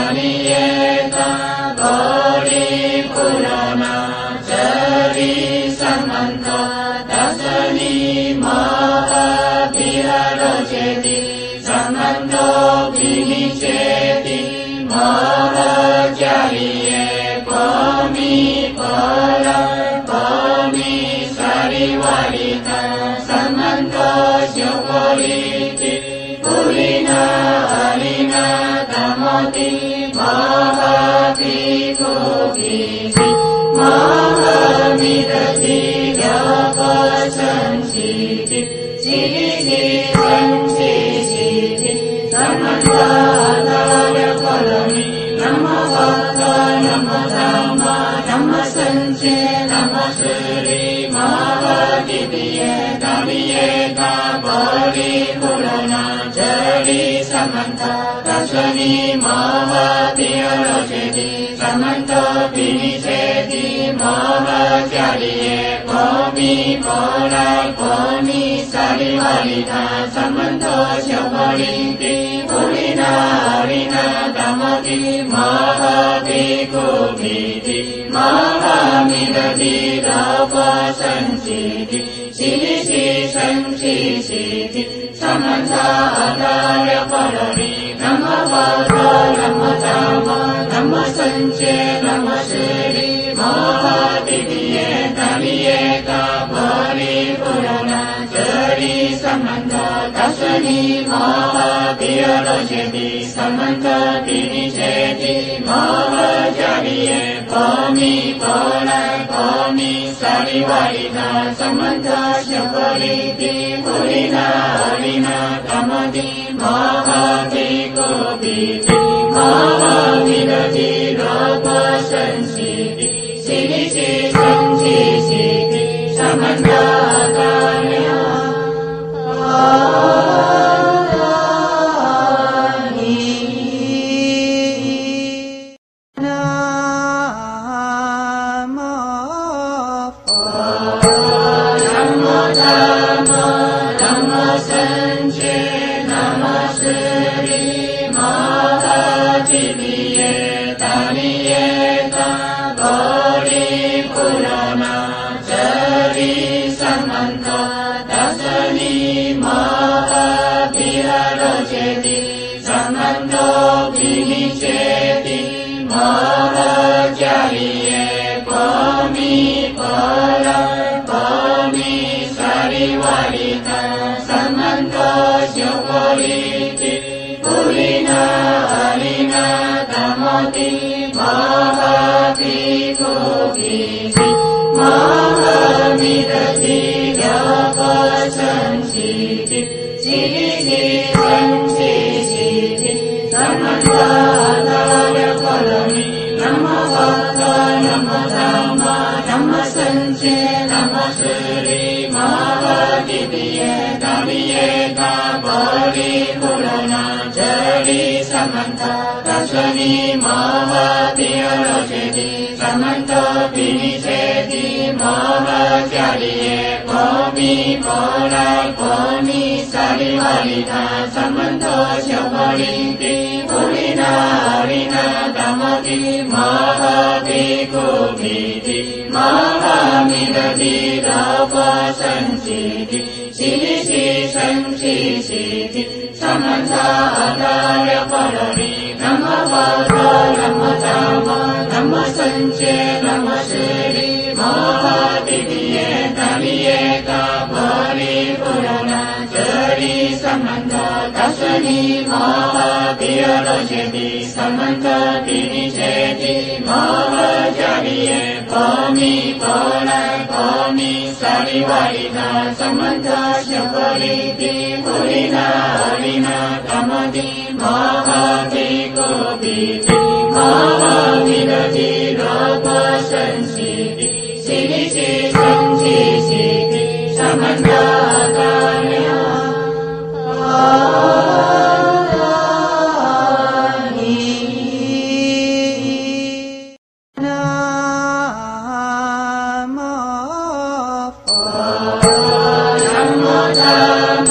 Daniyeta Paripurana Jari Samanta Dasani Mahaviharačeti Samanto Viničeti Mahacariye Pami Pala Pami Sarivarita Samanto Syokoliti Purina Alina Tamoti Mahavikukiti Mahamidati Yapasansiti Siti Sansiti Samantalarya Palami Nama Bhakta Nama Dhamma Nama Sanche Nama Sri Mahadivye Daniyeta Paripurana Jari Samanta Dasani Mahaviharačeti Samanta Viničeti Mahacariye Pami Pala Pami Sarivarita Samanto Syokoliti Purina Alina Tamati Mahavikukiti Mahamidati Rapasansiti Sisi Sansiti Samanta Alarya Palami Nama Bhakta Nama Dhamma Nama Sanche Nama Sri Mahadivye Daniyeta Paripurana Jari Samanta Dasani Mahaviharačeti Samanta Viničeti Mahacariye Pami Pala Pami Sarivarita Samanta Syokoliti Purina Alina Tamati Mahavikukiti Mahamidati Rapasansiti Siti Sansiti Samantalarya Samanto Viničeti Mahacariye Pami Pala Pami Sarivarita Samanto Syokoliti Purina Alina Tamati Mahavikukiti Mahamidati Yapasansiti Siti Sansiti Samantalarya Palami Nama Bhakta Nama Dhamma Nama Sanche Nama Sri Mahadivye Daniyeta Paripurana Jari Samanta Dasani Mahaviharačeti Samanta Viničeti Mahacariye Pami Pala Pami Sarivarita Samanto Syokoliti Purina Alina Tamati Mahavikukiti Mahamidati Rapasansiti Sisi Sansiti Samanta Alarya Palami Nama Bhakta Nama Dhamma Nama Sanche Nama Sri Mahadivye Daniyeta Paripurana Jari Samanta Dasani Mahaviharačeti Samanta Viničeti Mahacariye Pami Pala Pami Sarivarita Samanta Syokoliti Purina Alina Tamati Mahavikukiti Mahamidati Rapasansiti Siti Sansiti Samantalarya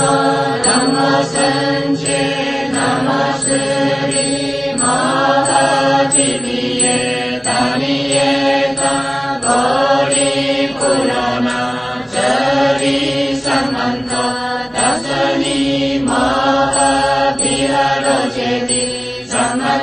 Nama Sanche Nama Sri Mahadivye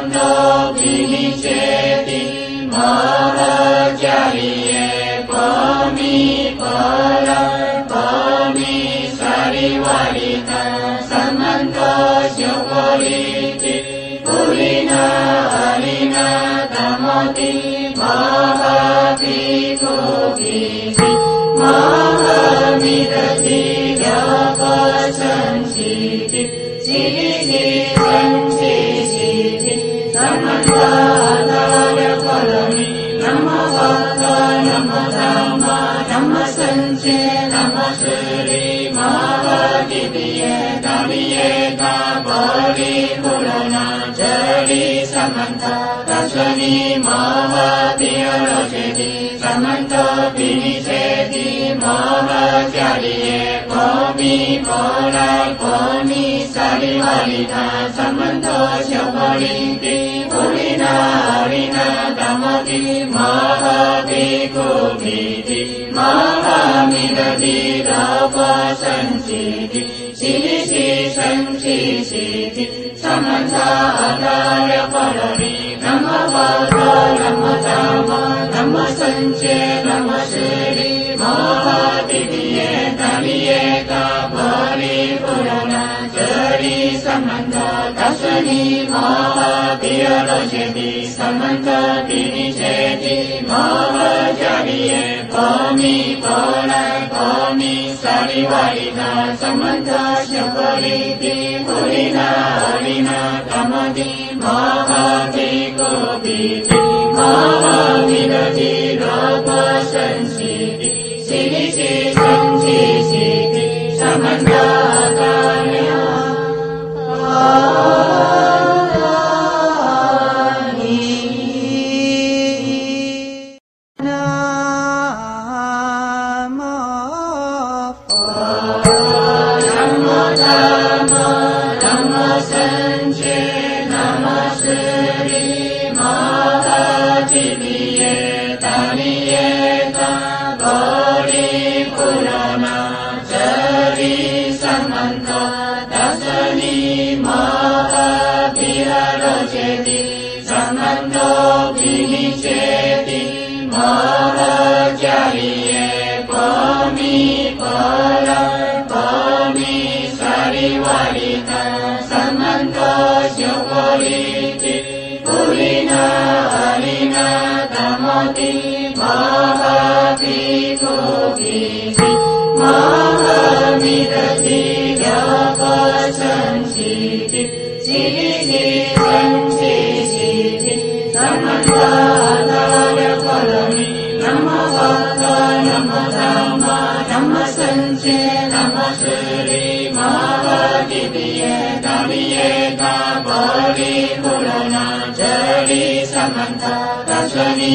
Samanto Viniceti Mahacariye Pami Pala Pami Sarivarita Samanto Syokoliti Purina Alina Tamoti Mahati Kukiti Mahamidati Yapa Sansiti Siti Sansiti Samanta Alaya Kalami Nama Bhakta Nama Dhamma Nama Sanche Nama Sri Mahadivye Damiye Kabari Purana Jari Samanta Dasani Mahadiyarajedi Samanta Viniceti Mahacariye Pami Pala Pami Sarivarita Samanta Syokoliti Purina Arina Damati Mahati Kukiti Mahamidati Dapa Sansiti Sisi Sansiti Samanta Adaya Kalari Nama Bhakta Nama Dhamma Nama Sanche Nama Sri Mahadivye Damiye Kabari Purana Jari Samanta Dasani Mahadiyarajedi Samanta Viniceti Mahacariye Pami Pala Pami Sarivarita Samanta Syokoliti Purina Alina Tamati Mahati Kukiti Mahamidati Dapa Sansiti Siti Sansiti Samanta Akalya Samanto Viniceti Mahacariye Pami Pala Pami Sarivarita Samanto Syokoliti Purina Alina Tamoti Mahati Kukiti Mahamidati Yapa Sansiti Siti Sansiti Samanta Alaya Kalami Nama Bhakta Nama Dhamma Nama Sanche Nama Sri Mahadivye Damiye Kabari Purana Jari Samanta Dasani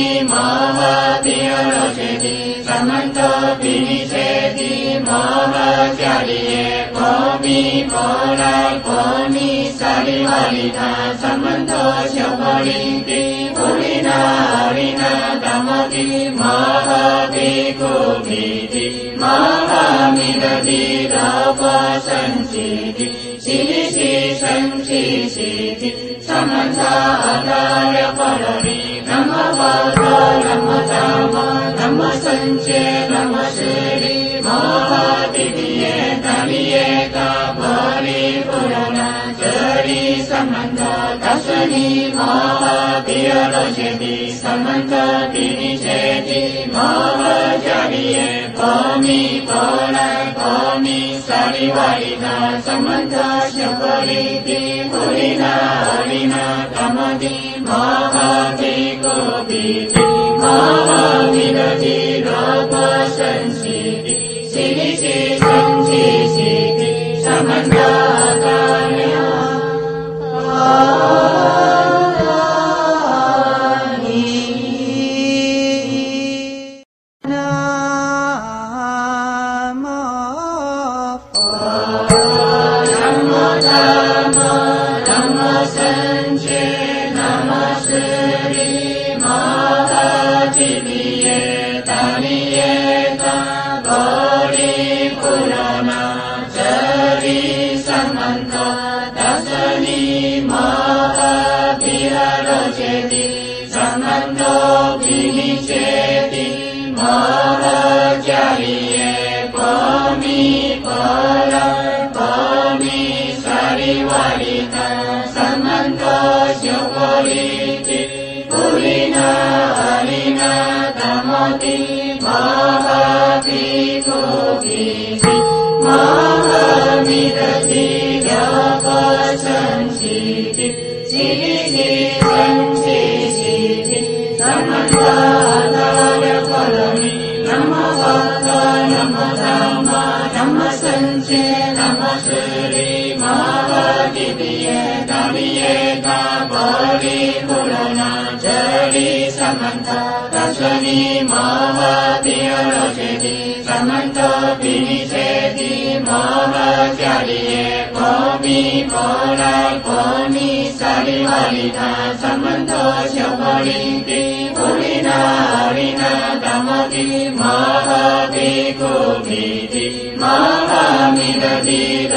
Mahadiyarajedi Samanta Viniceti Mahacariye Pami Pala Pami Sarivarita Samanta Syokoliti Purina Alina Damati Mahati Kukiti Mahamidati Dapa Sansiti Sisi Sansiti Samanta Adaya Kalari Nama Bhakta Nama Dhamma Nama Sanche Nama Sri Mahadivye Damiye Kabari Purana Jari Samanta Dasani Mahadiyarajedi Samanta Viniceti Mahacariye Pami Pala Pami Sarivarita Samanta Syokoliti Purina Alina Tamati Mahati Kukiti Mahamidati Dapa Sansiti Siti Sansiti Samanta Akalya Samanta Dasani Mahadiyarajedi चेति समन्तो विनिचेति महाचार्ये पामि परा पामि सारिवारिता समन्तो शोभरिति पुरिना हरिना तमोति महाभिको भिति महामिदति संसिति सिद्धि संसिति समन्ताधार फलमि नमो भक्त नमो धाम नमो संचे नमो श्री महादिव्य तमिये का परिपूर्णा जरि समन्त दशनि महादिव्यरचति समन्त विनिचेति महाचार्ये पामि परा पामि सारिवारिता समन्तो शोभरिति पुरिना हरिना तमोति महाभिको भिति महामिदति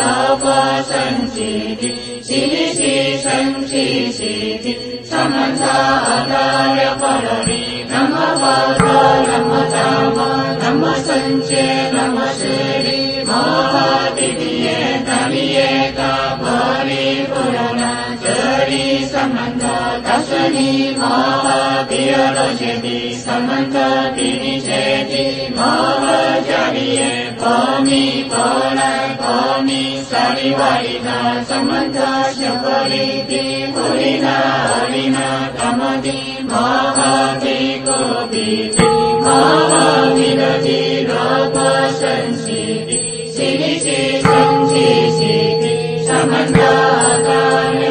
संसिति सिद्धि संसिति समन्ताधार फलमि नमो भक्त नमो धाम नमो संचे नमो श्री महादिव्य तमिये का परिपूर्णा जरि समन्त दशनि महादिव्यरचति समन्त विनिचेति महाचार्ये पामि परा पामि सारिवारिता समन्त शोभरिति पुरिना हरिना तमोति महाभिको भिति महामिदति संसिति सिद्धि संसिति समन्ताधार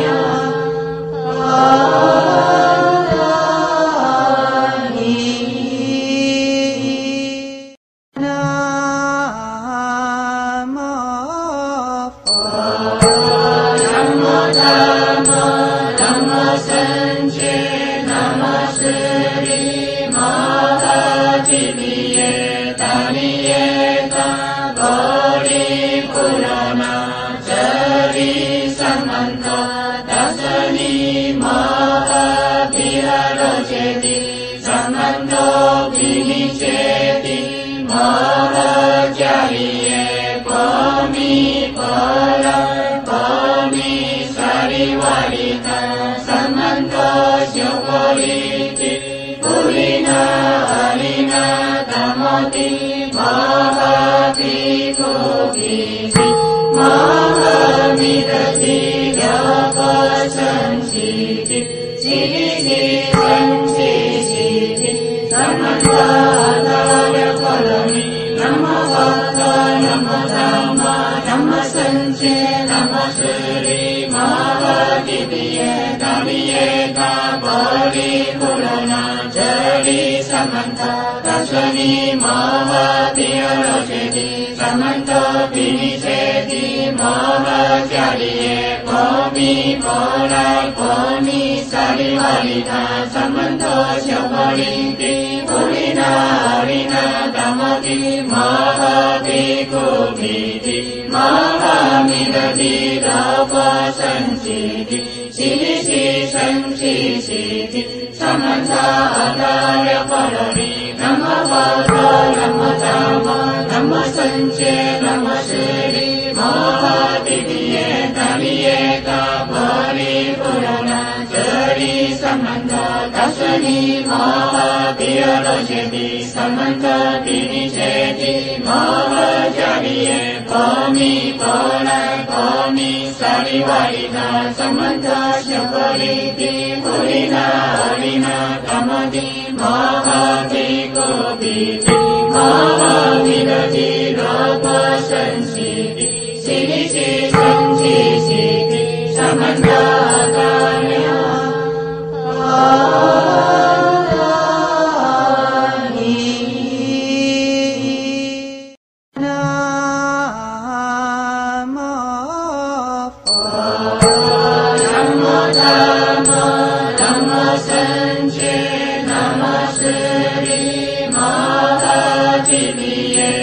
समन्तो विनिचेति महाचार्ये पामि परा पामि सारिवारिता समन्तो शोभरिति पुरिना हरिना तमोति महाभिको भिति महामिदति संसिति सिद्धि संसिति समन्ताधार फलमि नमो भक्त नमो धाम नमो संचे नमो श्री महादिव्य तमिये का परिपूर्णा जरि समन्त दशनि महादिव्यरचति समन्त विनिचेति महाचार्ये पामि परा पामि सारिवारिता समन्तो शोभरिति पुरिना हरिना तमोति महाभिको भिति महामिदति संसिति सिद्धि संसिति समन्ताधार फलमि नमो भक्त नमो धाम नमो संचे नमो श्री महादिव्य तमिये का परिपूर्णा जरि समन्त दशनि महादिव्यरचति समन्त विनिचेति महाचार्ये पामि परा पामि सारिवारिता समन्त शोभरिति पुरिना हरिना तमोति महाभिको भिति महामिदति संसिति सिद्धि संसिति समन्ताधार Namo Shri Mahadiviye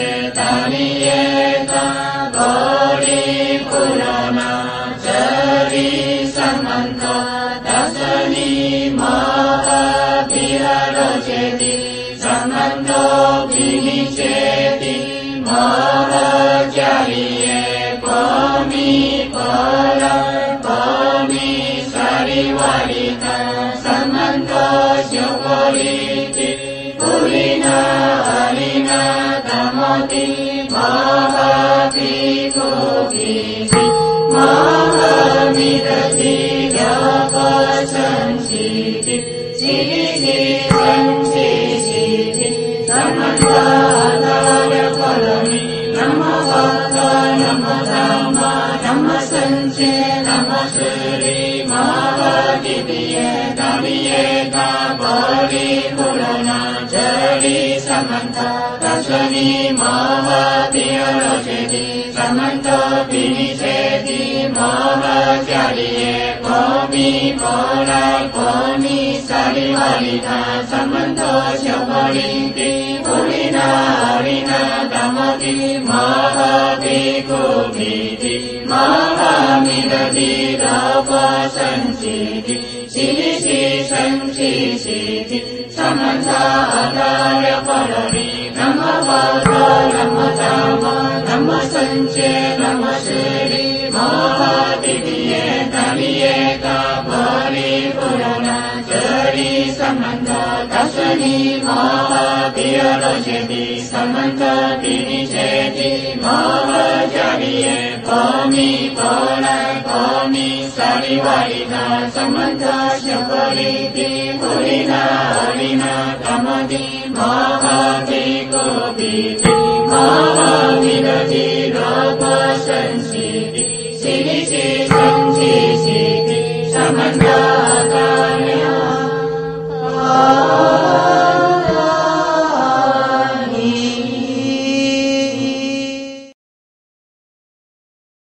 悉悉生悉悉地萨满达达了波罗蜜，南无佛陀，南无藏玛，南无僧伽，南无释利摩诃提毗耶达利耶达波利呼罗那遮利萨曼达达舍尼摩诃毗罗揭谛萨曼多毗尼揭谛摩诃迦利耶波密波罗波密萨利瓦利他萨曼多修波利地布利那阿利那达摩地摩诃毗古毗地摩诃弥勒地罗波僧悉地悉地悉生悉悉地萨曼达达了波罗蜜，南无佛陀，南无藏玛，南无僧伽，南无释利摩诃提毗耶达利耶达波利呼罗那遮利萨曼达达舍尼摩诃毗罗揭谛萨曼多毗尼揭谛摩诃迦利耶波密波罗波密萨利瓦利他萨曼多修波利地布利那阿利那达摩地摩诃毗古毗地摩诃